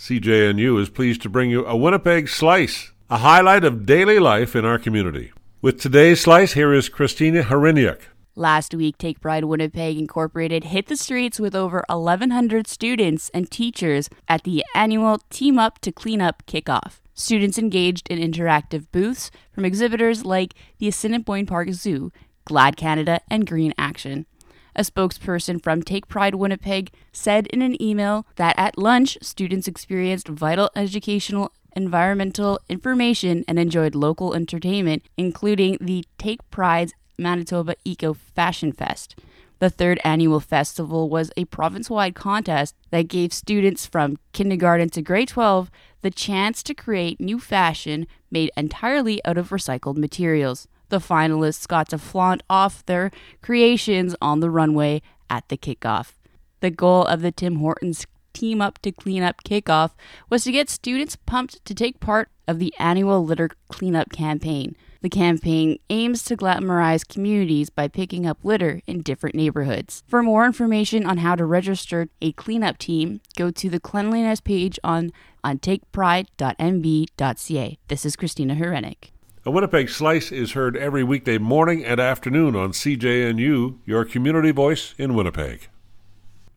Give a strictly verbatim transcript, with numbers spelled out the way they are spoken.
C J N U is pleased to bring you a Winnipeg Slice, a highlight of daily life in our community. With today's Slice, here is Christina Hryniuk. Last week, Take Pride Winnipeg Incorporated hit the streets with over eleven hundred students and teachers at the annual Team Up to Clean Up kickoff. Students engaged in interactive booths from exhibitors like the Assiniboine Park Zoo, Glad Canada, and Green Action. A spokesperson from Take Pride Winnipeg said in an email that at lunch, students experienced vital educational, environmental information and enjoyed local entertainment, including the Take Pride's Manitoba Eco Fashion Fest. The third annual festival was a province-wide contest that gave students from kindergarten to grade twelve the chance to create new fashion made entirely out of recycled materials. The finalists got to flaunt off their creations on the runway at the kickoff. The goal of the Tim Hortons Team Up to Clean Up kickoff was to get students pumped to take part of the annual litter cleanup campaign. The campaign aims to glamorize communities by picking up litter in different neighborhoods. For more information on how to register a cleanup team, go to the cleanliness page on, on take pride dot m b dot c a. This is Christina Hryniuk. A Winnipeg Slice is heard every weekday morning and afternoon on C J N U, your community voice in Winnipeg.